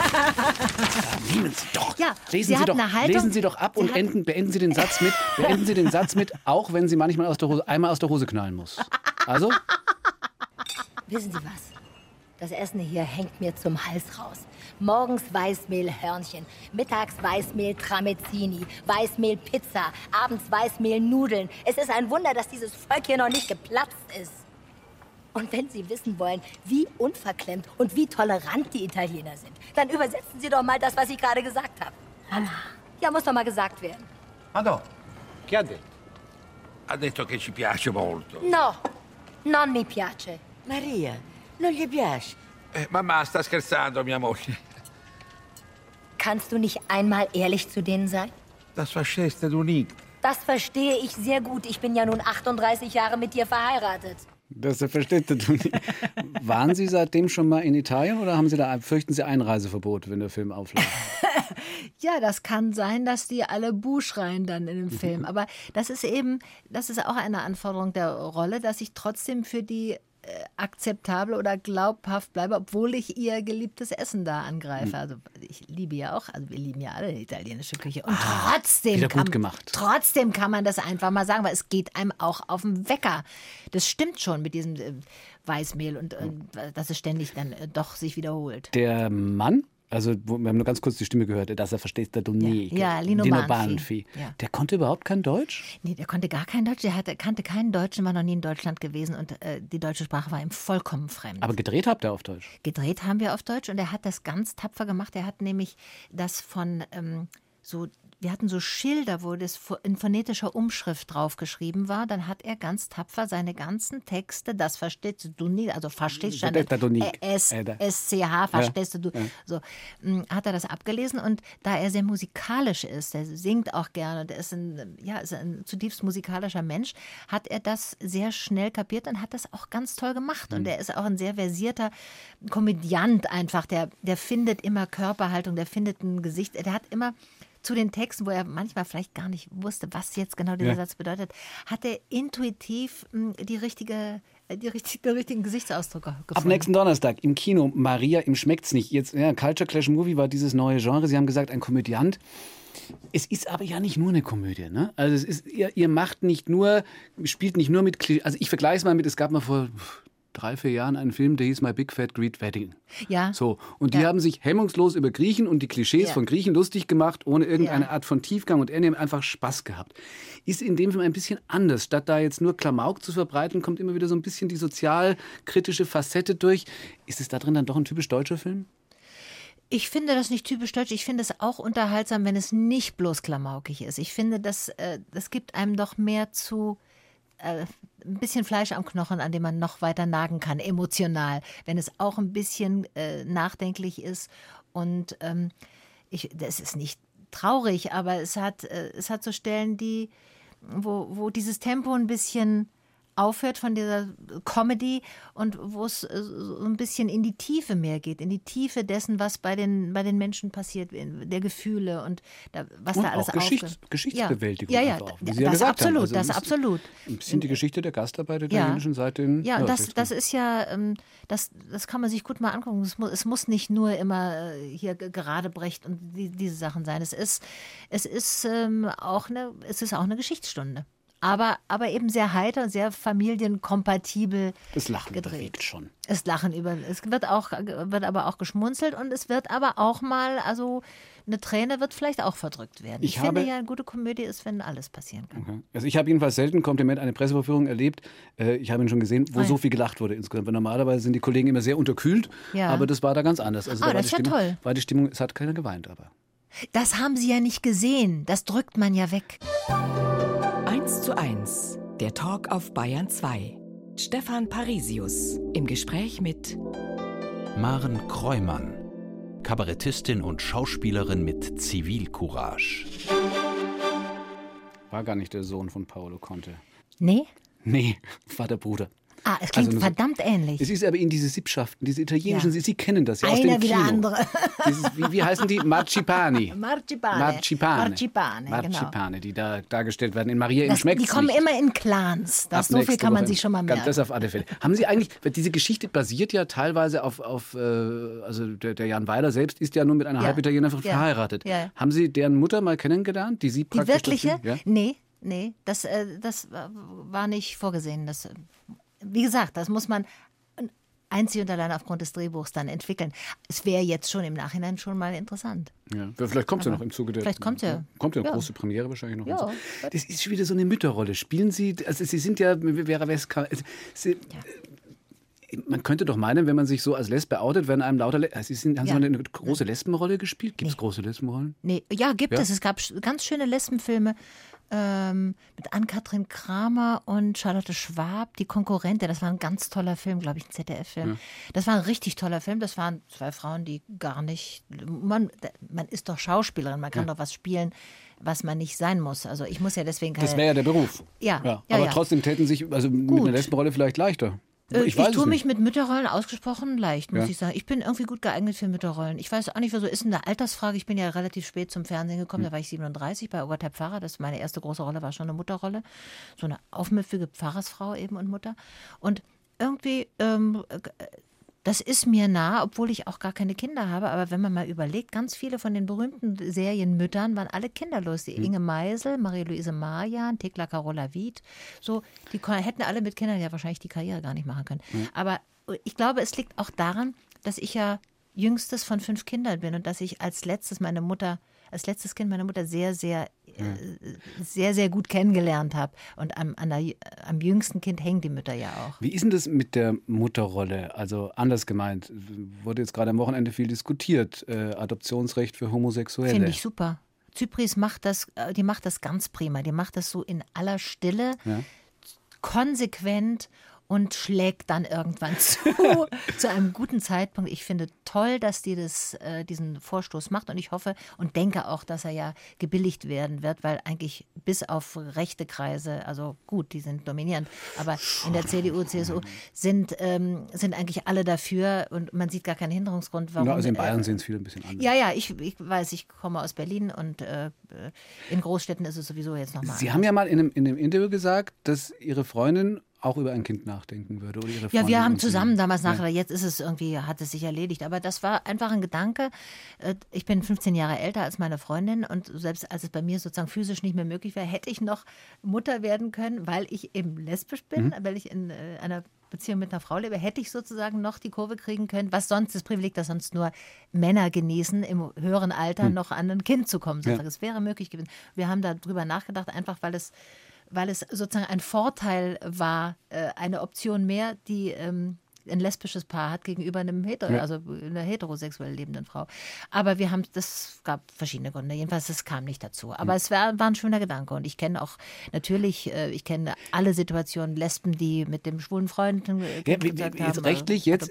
doch. Nehmen Sie doch. Ja, lesen Sie doch ab und beenden Sie den Satz mit. Beenden Sie den Satz mit, auch wenn sie manchmal einmal aus der Hose knallen muss. Also? Wissen Sie was? Das Essen hier hängt mir zum Hals raus. Morgens Weißmehl-Hörnchen, mittags Weißmehl-Tramezzini, Weißmehl-Pizza, abends Weißmehl-Nudeln. Es ist ein Wunder, dass dieses Volk hier noch nicht geplatzt ist. Und wenn Sie wissen wollen, wie unverklemmt und wie tolerant die Italiener sind, dann übersetzen Sie doch mal das, was ich gerade gesagt habe. Mama. Ja, muss doch mal gesagt werden. Madonna, che ha detto? Ha detto che ci piace molto. No, non mi piace. Maria, non gli piace. Mamma, sta scherzando, mia moglie. Kannst du nicht einmal ehrlich zu denen sein? Das verstehst du nicht. Das verstehe ich sehr gut. Ich bin ja nun 38 Jahre mit dir verheiratet. Das versteht du nicht. Waren Sie seitdem schon mal in Italien oder fürchten Sie Einreiseverbot, wenn der Film aufläuft? Ja, das kann sein, dass die alle Buh schreien dann in dem Film. Aber das ist auch eine Anforderung der Rolle, dass ich trotzdem für die akzeptabel oder glaubhaft bleibe, obwohl ich ihr geliebtes Essen da angreife. Also ich liebe ja auch, also wir lieben ja alle die italienische Küche. Und trotzdem kann man das einfach mal sagen, weil es geht einem auch auf den Wecker. Das stimmt schon mit diesem Weißmehl und dass es ständig dann doch sich wiederholt. Der Mann, also wir haben nur ganz kurz die Stimme gehört, dass er versteht, der Doné. Ja, Lino Banfi. Ja. Der konnte überhaupt kein Deutsch? Nee, der konnte gar kein Deutsch. Kannte keinen Deutschen, war noch nie in Deutschland gewesen und die deutsche Sprache war ihm vollkommen fremd. Aber gedreht habt ihr auf Deutsch? Gedreht haben wir auf Deutsch und er hat das ganz tapfer gemacht. Er hat nämlich das von wir hatten so Schilder, wo das in phonetischer Umschrift draufgeschrieben war. Dann hat er ganz tapfer seine ganzen Texte, das verstehst du nicht, also verstehst du SCH, verstehst du, so hat er das abgelesen. Und da er sehr musikalisch ist, der singt auch gerne, der ist ein zutiefst musikalischer Mensch, hat er das sehr schnell kapiert und hat das auch ganz toll gemacht. Und er ist auch ein sehr versierter Komödiant einfach, der findet immer Körperhaltung, der findet ein Gesicht, der hat immer zu den Texten, wo er manchmal vielleicht gar nicht wusste, was jetzt genau dieser Satz bedeutet, hat er intuitiv die richtigen Gesichtsausdrücke gefunden. Ab nächsten Donnerstag im Kino Maria im Schmeckt's nicht. Jetzt Culture Clash Movie war dieses neue Genre. Sie haben gesagt, ein Komödiant. Es ist aber ja nicht nur eine Komödie, ne? Also es ist, ihr macht nicht nur, spielt nicht nur mit Klischees. Also ich vergleiche es mal mit, es gab mal vor 3-4 Jahren einen Film, der hieß My Big Fat Greek Wedding. Ja. So. Und die haben sich hemmungslos über Griechen und die Klischees von Griechen lustig gemacht, ohne irgendeine Art von Tiefgang. Und er hat einfach Spaß gehabt. Ist in dem Film ein bisschen anders. Statt da jetzt nur Klamauk zu verbreiten, kommt immer wieder so ein bisschen die sozialkritische Facette durch. Ist es da drin dann doch ein typisch deutscher Film? Ich finde das nicht typisch deutsch. Ich finde es auch unterhaltsam, wenn es nicht bloß klamaukig ist. Ich finde, das gibt einem doch mehr zu ein bisschen Fleisch am Knochen, an dem man noch weiter nagen kann, emotional, wenn es auch ein bisschen nachdenklich ist. Und das ist nicht traurig, aber es hat so Stellen, wo dieses Tempo ein bisschen aufhört von dieser Comedy und wo es so ein bisschen in die Tiefe mehr geht, in die Tiefe dessen, was bei den Menschen passiert, der Gefühle und was und da alles aufgeht. Geschichtsbewältigung. Ja, das absolut, also das absolut. Ein bisschen die Geschichte der Gastarbeiter der italienischen Seite. Ja, und das ist ja, das kann man sich gut mal angucken. Es muss nicht nur immer hier Geradebrecht und diese Sachen sein. Es ist auch eine Geschichtsstunde. Aber eben sehr heiter und sehr familienkompatibel das Lachen gedreht. Überwiegt schon. Es wird aber auch geschmunzelt und es wird aber auch mal, also eine Träne wird vielleicht auch verdrückt werden. Ich finde ja, eine gute Komödie ist, wenn alles passieren kann. Okay. Also ich habe jedenfalls selten ein Kompliment, eine Pressevorführung erlebt. Ich habe ihn schon gesehen, wo so viel gelacht wurde insgesamt. Weil normalerweise sind die Kollegen immer sehr unterkühlt, aber das war da ganz anders. Also das ist ja toll. War die Stimmung, es hat keiner geweint, aber. Das haben Sie ja nicht gesehen. Das drückt man ja weg. 1:1, der Talk auf Bayern 2. Stefan Parisius im Gespräch mit Maren Kreumann, Kabarettistin und Schauspielerin mit Zivilcourage. War gar nicht der Sohn von Paolo Conte. Nee? Nee, war der Bruder. Ah, es klingt verdammt ähnlich. Es ist aber in diese Sippschaften, diese italienischen, Sie kennen das ja aus Einer dem Kino. wie der andere. Wie heißen die? Marcipani. Marcipane, genau. Die da dargestellt werden in Maria im Schmeckt's nicht. Die kommen immer in Clans. So viel kann man sich schon mal merken. Das auf alle Fälle. Haben Sie eigentlich, diese Geschichte basiert ja teilweise auf also der Jan Weiler selbst ist ja nur mit einer Halbitalienerin verheiratet. Ja. Haben Sie deren Mutter mal kennengelernt? Die wirkliche? Ja? Nee, das war nicht vorgesehen. Wie gesagt, das muss man einzig und allein aufgrund des Drehbuchs dann entwickeln. Es wäre jetzt schon im Nachhinein schon mal interessant. Ja, vielleicht kommt es ja noch im Zuge der... Vielleicht kommt ja. Kommt ja eine große Premiere wahrscheinlich noch. Ja. Das ist schon wieder so eine Mütterrolle. Spielen Sie... Also Sie sind ja... Man könnte doch meinen, wenn man sich so als Lesbe outet, wenn einem lauter... haben Sie mal eine große Lesbenrolle gespielt? Gibt es große Lesbenrollen? Nee, gibt es. Es gab ganz schöne Lesbenfilme. Mit Ann-Kathrin Kramer und Charlotte Schwab, die Konkurrentin. Das war ein ganz toller Film, glaube ich, ein ZDF-Film. Ja. Das war ein richtig toller Film. Das waren 2 Frauen, die gar nicht... Man ist doch Schauspielerin, man kann doch was spielen, was man nicht sein muss. Also ich muss ja deswegen keine... Das wäre ja der Beruf. Aber trotzdem täten sich also mit einer Lesbenrolle vielleicht leichter. Ich tue mich mit Mütterrollen ausgesprochen leicht, muss ich sagen. Ich bin irgendwie gut geeignet für Mütterrollen. Ich weiß auch nicht, wieso ist eine Altersfrage. Ich bin ja relativ spät zum Fernsehen gekommen, da war ich 37 bei Oberter Pfarrer. Das meine erste große Rolle war schon eine Mutterrolle. So eine aufmüpfige Pfarrersfrau eben und Mutter. Und irgendwie, das ist mir nah, obwohl ich auch gar keine Kinder habe. Aber wenn man mal überlegt, ganz viele von den berühmten Serienmüttern waren alle kinderlos. Die Inge Meisel, Marie-Louise Marian, Thekla Carola Wied. So, die hätten alle mit Kindern ja wahrscheinlich die Karriere gar nicht machen können. Aber ich glaube, es liegt auch daran, dass ich ja jüngstes von 5 Kindern bin und dass ich als letztes Kind meine Mutter sehr, sehr, sehr, sehr gut kennengelernt habe. Und am jüngsten Kind hängen die Mütter ja auch. Wie ist denn das mit der Mutterrolle? Also anders gemeint, wurde jetzt gerade am Wochenende viel diskutiert, Adoptionsrecht für Homosexuelle. Finde ich super. Zypris macht das ganz prima. Die macht das so in aller Stille, konsequent und schlägt dann irgendwann zu einem guten Zeitpunkt. Ich finde toll, dass die diesen Vorstoß macht und ich hoffe und denke auch, dass er ja gebilligt werden wird, weil eigentlich bis auf rechte Kreise, also gut, die sind dominierend, aber in der CDU, CSU sind eigentlich alle dafür und man sieht gar keinen Hinderungsgrund, warum. Also in Bayern sehen es viele ein bisschen anders. Ja, ich weiß, ich komme aus Berlin und in Großstädten ist es sowieso jetzt nochmal Sie haben ja mal in einem Interview gesagt, dass Ihre Freundin auch über ein Kind nachdenken würde. Oder ihre Freundin. Ja, wir haben zusammen damals nachgedacht, jetzt ist es irgendwie, hat es sich erledigt. Aber das war einfach ein Gedanke. Ich bin 15 Jahre älter als meine Freundin und selbst als es bei mir sozusagen physisch nicht mehr möglich wäre, hätte ich noch Mutter werden können, weil ich eben lesbisch bin, weil ich in einer Beziehung mit einer Frau lebe, hätte ich sozusagen noch die Kurve kriegen können, was sonst das Privileg, das sonst nur Männer genießen, im höheren Alter noch an ein Kind zu kommen. Ja. Es wäre möglich gewesen. Wir haben darüber nachgedacht, einfach weil es sozusagen ein Vorteil war, eine Option mehr, die ein lesbisches Paar hat gegenüber einer heterosexuell lebenden Frau. Aber das gab verschiedene Gründe. Jedenfalls, es kam nicht dazu. Aber es war ein schöner Gedanke. Und ich kenne auch natürlich, alle Situationen, Lesben, die mit dem schwulen Freund jetzt rechtlich, jetzt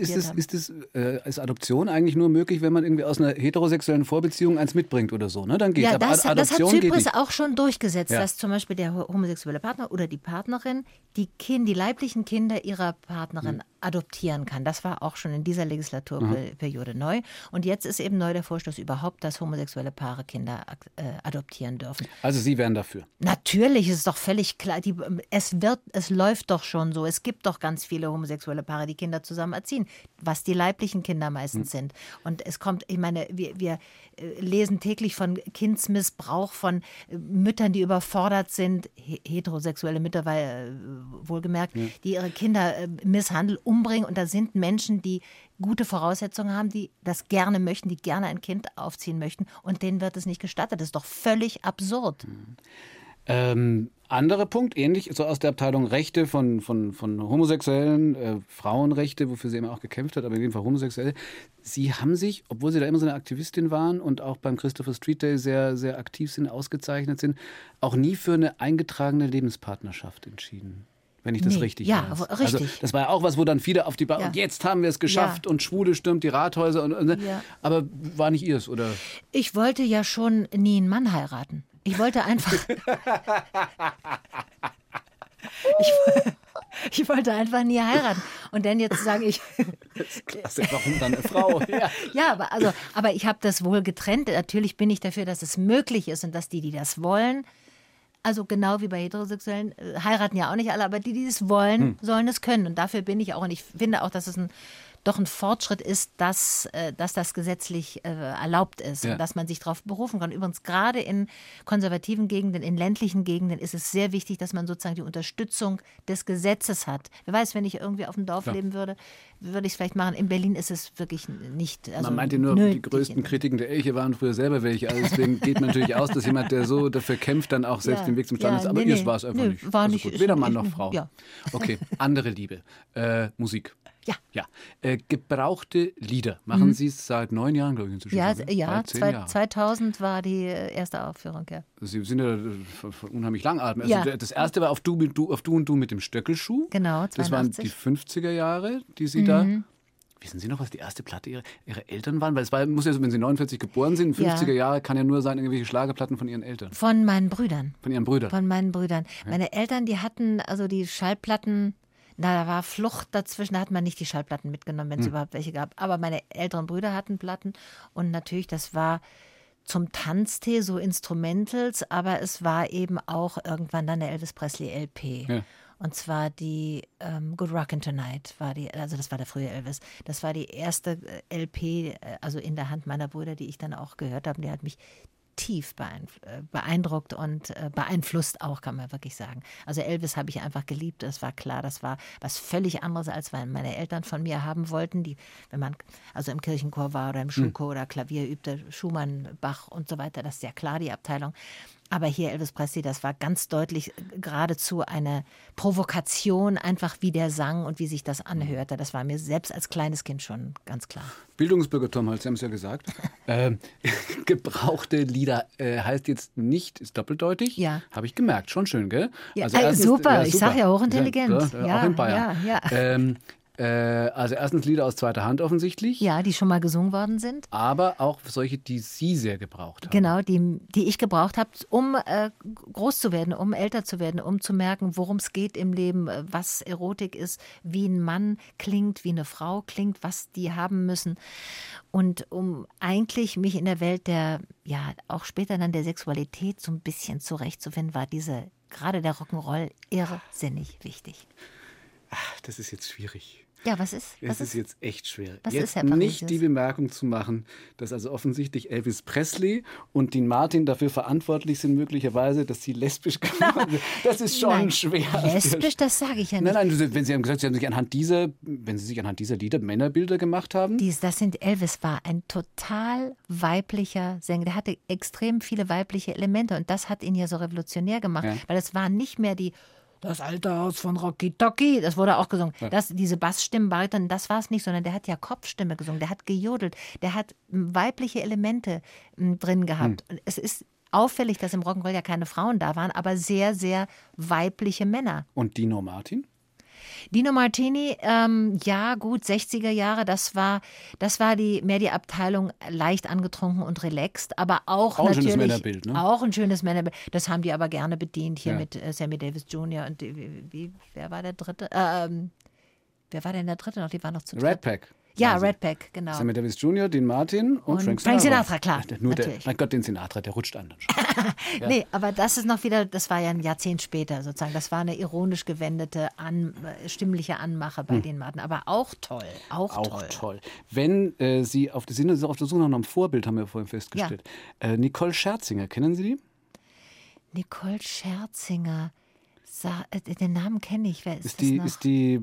ist Adoption eigentlich nur möglich, wenn man irgendwie aus einer heterosexuellen Vorbeziehung eins mitbringt oder so, ne? Dann geht's. Ja, aber das hat Zypris auch schon durchgesetzt, Ja. dass zum Beispiel der homosexuelle Partner oder die Partnerin die leiblichen Kinder ihrer Partnerin adoptieren kann. Das war auch schon in dieser Legislaturperiode neu. Und jetzt ist eben neu der Vorstoß überhaupt, dass homosexuelle Paare Kinder adoptieren dürfen. Also Sie wären dafür? Natürlich, ist doch völlig klar. Es läuft doch schon so. Es gibt doch ganz viele homosexuelle Paare, die Kinder zusammen erziehen, was die leiblichen Kinder meistens sind. Und es kommt, ich meine, wir lesen täglich von Kindsmissbrauch, von Müttern, die überfordert sind, heterosexuelle Mütter, wohlgemerkt, die ihre Kinder misshandeln, umbringen. Und da sind Menschen, die gute Voraussetzungen haben, die das gerne möchten, die gerne ein Kind aufziehen möchten. Und denen wird es nicht gestattet. Das ist doch völlig absurd. Anderer Punkt, ähnlich, so aus der Abteilung Rechte von Homosexuellen, Frauenrechte, wofür sie immer auch gekämpft hat, aber in jedem Fall Homosexuelle. Sie haben sich, obwohl Sie da immer so eine Aktivistin waren und auch beim Christopher Street Day sehr, sehr aktiv sind, ausgezeichnet sind, auch nie für eine eingetragene Lebenspartnerschaft entschieden. Wenn ich das richtig weiß. Ja, richtig. Also, das war ja auch was, wo dann viele auf die und jetzt haben wir es geschafft und Schwule stürmt die Rathäuser. Aber war nicht ihrs, oder? Ich wollte ja schon nie einen Mann heiraten. Ich wollte einfach... Ich wollte einfach nie heiraten. Und dann jetzt sagen ich... Klasse, warum dann eine Frau? Aber ich habe das wohl getrennt. Natürlich bin ich dafür, dass es möglich ist und dass die das wollen, also genau wie bei Heterosexuellen, heiraten ja auch nicht alle, aber die es wollen, sollen es können. Und dafür bin ich auch. Und ich finde auch, dass es doch ein Fortschritt ist, dass das gesetzlich erlaubt ist und dass man sich darauf berufen kann. Übrigens, gerade in konservativen Gegenden, in ländlichen Gegenden ist es sehr wichtig, dass man sozusagen die Unterstützung des Gesetzes hat. Wer weiß, wenn ich irgendwie auf dem Dorf leben würde, würde ich es vielleicht machen. In Berlin ist es wirklich nicht. Also man meinte nur, die größten Kritiken der Elche waren früher selber welche. Also deswegen geht man natürlich aus, dass jemand, der so dafür kämpft, dann auch selbst den Weg zum Stand ist. Aber ihr war es einfach nicht. War also nicht. Gut. Weder Mann noch Frau. Ja. Okay, andere Liebe. Musik. Ja. Gebrauchte Lieder. Machen Sie es seit 9 Jahren, glaube ich, inzwischen. Ja, 2000 war die erste Aufführung, ja. Sie sind ja unheimlich langatmig. Also das erste war auf Du und Du mit dem Stöckelschuh. Genau, 82. Das waren die 50er Jahre, die Sie da... Wissen Sie noch, was die erste Platte Ihrer Eltern waren? Weil es muss ja so, wenn Sie 49 geboren sind, 50er Jahre, kann ja nur sein, irgendwelche Schlagerplatten von Ihren Eltern. Von meinen Brüdern. Von Ihren Brüdern? Von meinen Brüdern. Ja. Meine Eltern, die hatten also die Schallplatten... Da war Flucht dazwischen, da hat man nicht die Schallplatten mitgenommen, wenn es überhaupt welche gab. Aber meine älteren Brüder hatten Platten und natürlich, das war zum Tanztee so Instrumentals, aber es war eben auch irgendwann dann eine Elvis Presley LP. Ja. Und zwar die Good Rockin' Tonight das war der frühe Elvis. Das war die erste LP, also in der Hand meiner Brüder, die ich dann auch gehört habe. Die hat mich tief beeindruckt und beeinflusst auch, kann man wirklich sagen. Also Elvis habe ich einfach geliebt, das war klar, das war was völlig anderes, als meine Eltern von mir haben wollten, wenn man also im Kirchenchor war oder im Schulchor oder Klavier übte, Schumann, Bach und so weiter, das ist ja klar, die Abteilung. Aber hier Elvis Presley, das war ganz deutlich geradezu eine Provokation, einfach wie der sang und wie sich das anhörte. Das war mir selbst als kleines Kind schon ganz klar. Bildungsbürger Tom Holz, Sie haben es ja gesagt. Gebrauchte Lieder heißt jetzt nicht, ist doppeldeutig. Ja. Habe ich gemerkt, schon schön, gell? Ja, also erstens, super, ich sage ja hochintelligent. Ja, auch in Bayern. Ja. Also erstens Lieder aus zweiter Hand offensichtlich. Ja, die schon mal gesungen worden sind. Aber auch solche, die Sie sehr gebraucht haben. Genau, die ich gebraucht habe, um groß zu werden, um älter zu werden, um zu merken, worum es geht im Leben, was Erotik ist, wie ein Mann klingt, wie eine Frau klingt, was die haben müssen. Und um eigentlich mich in der Welt auch später dann der Sexualität so ein bisschen zurechtzufinden, war gerade der Rock'n'Roll irrsinnig wichtig. Ach, das ist jetzt schwierig. Ja, was ist? Es ist jetzt echt schwer. Was jetzt ist, Herr Parisius? Nicht die Bemerkung zu machen, dass also offensichtlich Elvis Presley und Dean Martin dafür verantwortlich sind, möglicherweise, dass sie lesbisch geworden sind. Das ist schon schwer. Lesbisch, das sage ich ja nicht. Nein, wenn Sie haben gesagt, Sie haben sich wenn Sie sich anhand dieser Lieder Männerbilder gemacht haben. Elvis war ein total weiblicher Sänger. Der hatte extrem viele weibliche Elemente und das hat ihn ja so revolutionär gemacht, weil es war nicht mehr das alte Haus von Rocky Tocky, das wurde auch gesungen. Ja. Diese Bassstimmen, Bariton, das war es nicht, sondern der hat ja Kopfstimme gesungen, der hat gejodelt, der hat weibliche Elemente drin gehabt. Und es ist auffällig, dass im Rock'n'Roll ja keine Frauen da waren, aber sehr, sehr weibliche Männer. Und Dino Martin? Dino Martini, 60er Jahre, das war mehr die Abteilung leicht angetrunken und relaxed, aber auch natürlich ein schönes Männerbild, ne? Auch ein schönes Männerbild. Das haben die aber gerne bedient hier mit Sammy Davis Jr. und wer war der Dritte? Wer war denn der Dritte noch? Die waren noch zu dritt. Red Pack. Ja, Red Pack, genau. Sammy Davis Jr., Dean Martin und Frank Sinatra, klar. Mein Gott, den Sinatra, der rutscht an. Ja. Nee, aber das ist noch wieder, das war ja ein Jahrzehnt später sozusagen. Das war eine ironisch gewendete, stimmliche Anmache bei Dean Martin. Aber auch toll. Auch toll. Wenn Sie auf der Suche nach einem Vorbild, haben wir vorhin festgestellt. Ja. Nicole Scherzinger, kennen Sie die? Nicole Scherzinger. Den Namen kenne ich. Wer ist die? Das noch? Ist die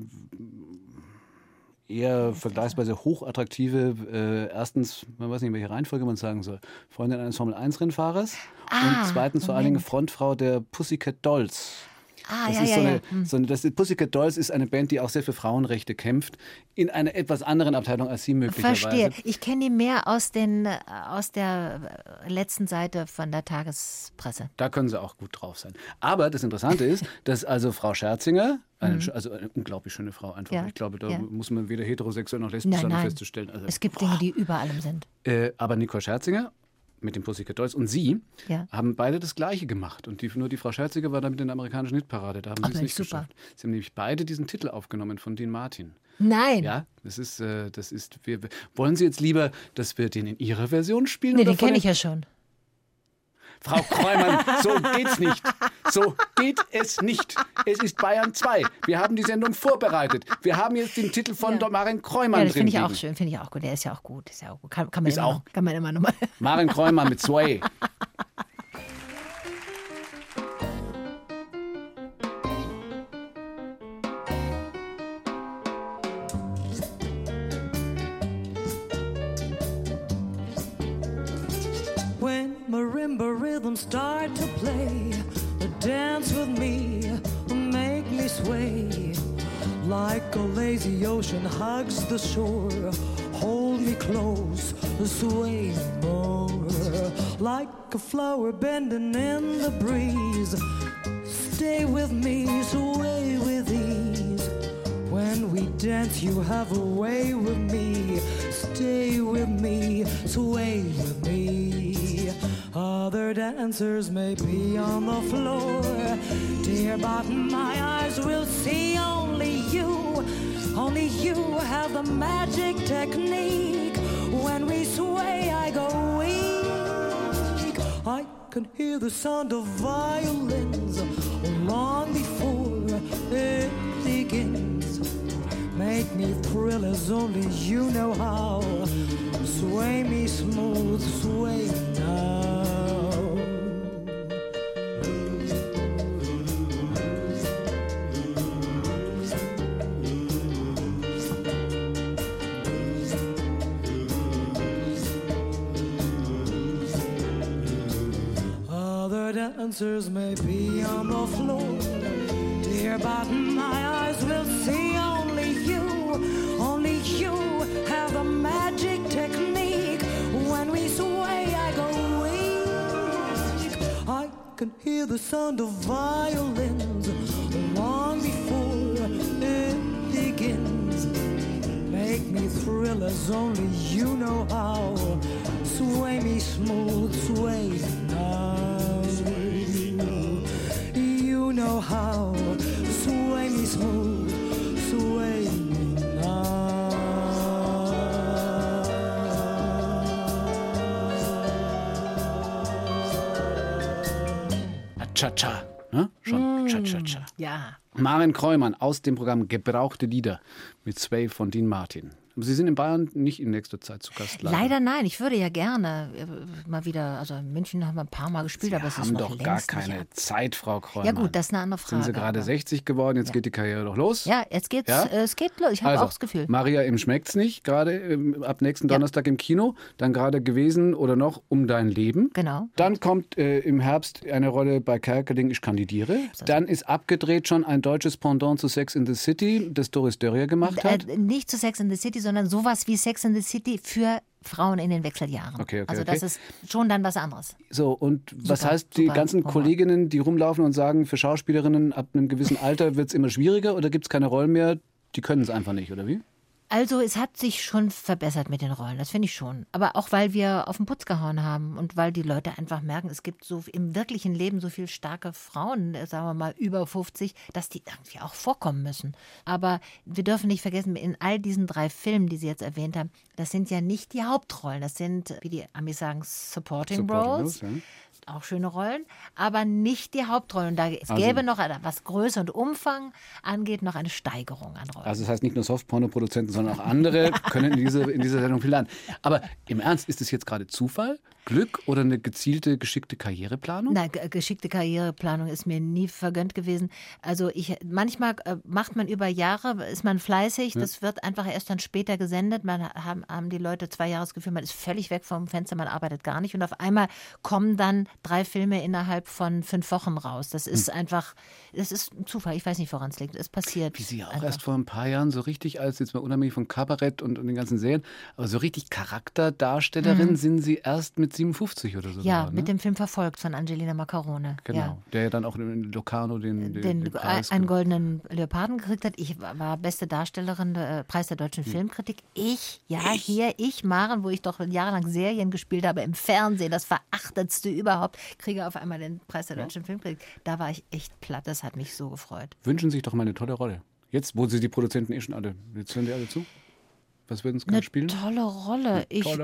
eher vergleichsweise hochattraktive, erstens, man weiß nicht, in welcher Reihenfolge man sagen soll, Freundin eines Formel-1-Rennfahrers und zweitens vor allen Dingen Frontfrau der Pussycat Dolls. Pussycat Dolls ist eine Band, die auch sehr für Frauenrechte kämpft, in einer etwas anderen Abteilung als Sie möglicherweise. Verstehe. Ich kenne die mehr aus der letzten Seite von der Tagespresse. Da können Sie auch gut drauf sein. Aber das Interessante ist, dass also Frau Scherzinger, eine unglaublich schöne Frau einfach. Ja, ich glaube, da muss man weder heterosexuell noch lesbisch sein, festzustellen. Also, es gibt Dinge, die über allem sind. Aber Nicole Scherzinger mit dem Pussycat Dolls und Sie haben beide das Gleiche gemacht. Und nur die Frau Scherzinger war damit in der amerikanischen Hitparade. Da haben Sie es nicht geschafft. Sie haben nämlich beide diesen Titel aufgenommen von Dean Martin. Nein. Ja, wollen Sie jetzt lieber, dass wir den in Ihrer Version spielen? Nee, den kenne ich ja schon. Frau Kreumann, so geht's nicht. So geht es nicht. Es ist Bayern 2. Wir haben die Sendung vorbereitet. Wir haben jetzt den Titel von Maren Kreumann drin. Das finde ich auch schön, finde ich auch gut. Der ist ja auch gut. Kann man immer noch mal. Maren Kreumann mit 2. Marimba rhythms start to play. Dance with me, make me sway. Like a lazy ocean hugs the shore. Hold me close, sway more. Like a flower bending in the breeze. Stay with me, sway with ease. When we dance, you have a way with me. Stay with me, sway with me. Other dancers may be on the floor, dear, but my eyes will see only you. Only you have the magic technique. When we sway, I go weak. I can hear the sound of violins long before it begins. Make me thrill as only you know how. Sway me smooth, sway now. Other dancers may be on the floor, dear, but my eyes will see only you. Only you have a magic technique. When we sway, I go weak. I can hear the sound of violins long before it begins. Make me thrill as only you know how. Sway me smooth, sway now. You know how. Sway me smooth, sway me now. Cha-cha, ne? Schon Cha-cha-cha. Ja. Maren Kreumann aus dem Programm Gebrauchte Lieder mit Sway von Dean Martin. Aber Sie sind in Bayern nicht in nächster Zeit zu Gast. Leider nein, ich würde ja gerne mal wieder, also in München haben wir ein paar Mal gespielt, aber es ist noch längst längst doch gar keine Zeit, Frau Kreumann. Ja gut, das ist eine andere Frage. Sind Sie gerade 60 geworden, jetzt geht die Karriere doch los? Ja, jetzt geht's, ja? Es geht los, ich habe also, auch das Gefühl. Maria im Schmeckt's nicht, gerade ab nächsten Donnerstag im Kino, dann gerade gewesen oder noch Um dein Leben. Genau. Dann kommt im Herbst eine Rolle bei Kerkeling, Ich kandidiere. Dann ist abgedreht schon ein deutsches Pendant zu Sex in the City, das Doris Dörrier gemacht hat. Nicht zu Sex in the City, sondern sowas wie Sex in the City für Frauen in den Wechseljahren. Okay, also das ist schon dann was anderes. So, und was heißt, die ganzen Kolleginnen, die rumlaufen und sagen, für Schauspielerinnen ab einem gewissen Alter wird es immer schwieriger oder gibt es keine Rollen mehr, die können es einfach nicht, oder wie? Also es hat sich schon verbessert mit den Rollen, das finde ich schon. Aber auch, weil wir auf den Putz gehauen haben und weil die Leute einfach merken, es gibt so im wirklichen Leben so viele starke Frauen, sagen wir mal über 50, dass die irgendwie auch vorkommen müssen. Aber wir dürfen nicht vergessen, in all diesen 3 Filmen, die Sie jetzt erwähnt haben, das sind ja nicht die Hauptrollen. Das sind, wie die Amis sagen, Supporting Roles. Ja. Auch schöne Rollen, aber nicht die Hauptrollen. Da es gäbe noch, was Größe und Umfang angeht, noch eine Steigerung an Rollen. Also das heißt, nicht nur Softporno-Produzenten, sondern auch andere können in dieser Sendung viel lernen. Aber im Ernst, ist es jetzt gerade Zufall, Glück oder eine gezielte, geschickte Karriereplanung? Nein, geschickte Karriereplanung ist mir nie vergönnt gewesen. Also manchmal macht man über Jahre, ist man fleißig, das wird einfach erst dann später gesendet. Haben die Leute 2 Jahre das Gefühl, man ist völlig weg vom Fenster, man arbeitet gar nicht. Und auf einmal kommen dann 3 Filme innerhalb von 5 Wochen raus. Das ist einfach, das ist ein Zufall. Ich weiß nicht, woran es liegt. Es passiert. Wie Sie auch einfach. Erst vor ein paar Jahren so richtig, als jetzt mal unabhängig von Kabarett und den ganzen Serien, aber so richtig Charakterdarstellerin sind Sie erst mit 57 oder so. Ja, geworden, mit dem Film Verfolgt von Angelina Macarone. Genau, ja. Der ja dann auch in Locarno den Preis einen goldenen Leoparden gekriegt hat. Ich war beste Darstellerin, Preis der deutschen Filmkritik. Ich, Maren, wo ich doch jahrelang Serien gespielt habe im Fernsehen, das Verachtetste überhaupt, kriege auf einmal den Preis der deutschen Filmkritik. Da war ich echt platt, das hat mich so gefreut. Wünschen sich doch mal eine tolle Rolle. Jetzt, wo Sie die Produzenten schon alle, jetzt hören die alle zu. Was würden Sie gerne spielen? Tolle Rolle.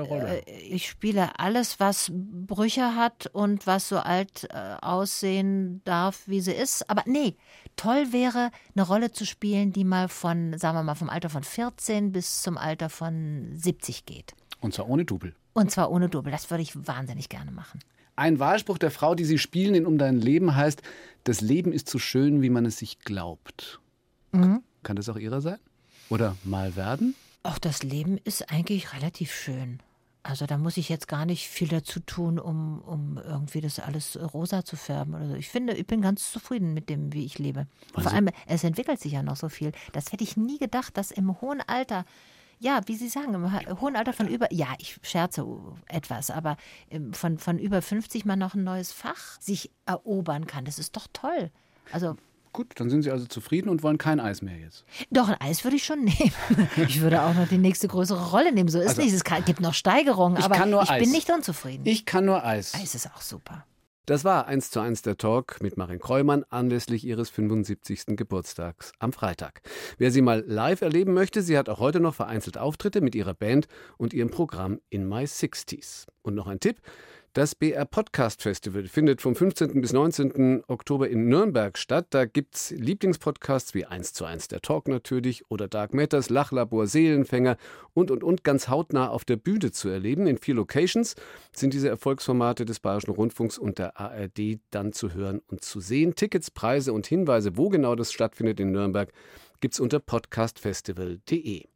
Ich spiele alles, was Brüche hat und was so alt aussehen darf, wie sie ist. Aber nee, toll wäre, eine Rolle zu spielen, die mal von, sagen wir mal, vom Alter von 14 bis zum Alter von 70 geht. Und zwar ohne Double. Und zwar ohne Double. Das würde ich wahnsinnig gerne machen. Ein Wahlspruch der Frau, die Sie spielen in Um dein Leben, heißt: Das Leben ist so schön, wie man es sich glaubt. Mhm. Kann das auch Ihrer sein? Oder mal werden? Auch das Leben ist eigentlich relativ schön. Also da muss ich jetzt gar nicht viel dazu tun, um irgendwie das alles rosa zu färben oder so. Ich bin ganz zufrieden mit dem, wie ich lebe. Vor allem, es entwickelt sich ja noch so viel. Das hätte ich nie gedacht, dass im hohen Alter, ja, wie Sie sagen, im hohen Alter von ich scherze etwas, aber von über 50 man noch ein neues Fach sich erobern kann. Das ist doch toll. Also gut, dann sind Sie also zufrieden und wollen kein Eis mehr jetzt. Doch, ein Eis würde ich schon nehmen. Ich würde auch noch die nächste größere Rolle nehmen. So ist nicht. Es gibt noch Steigerungen, aber ich bin nicht unzufrieden. Ich kann nur Eis. Eis ist auch super. Das war 1:1 der Talk mit Maren Kreumann anlässlich ihres 75. Geburtstags am Freitag. Wer sie mal live erleben möchte, sie hat auch heute noch vereinzelt Auftritte mit ihrer Band und ihrem Programm In My 60s. Und noch ein Tipp: Das BR Podcast Festival findet vom 15. bis 19. Oktober in Nürnberg statt. Da gibt es Lieblingspodcasts wie 1:1 der Talk natürlich oder Dark Matters, Lachlabor, Seelenfänger und ganz hautnah auf der Bühne zu erleben. In 4 Locations sind diese Erfolgsformate des Bayerischen Rundfunks und der ARD dann zu hören und zu sehen. Tickets, Preise und Hinweise, wo genau das stattfindet in Nürnberg, gibt's unter podcastfestival.de.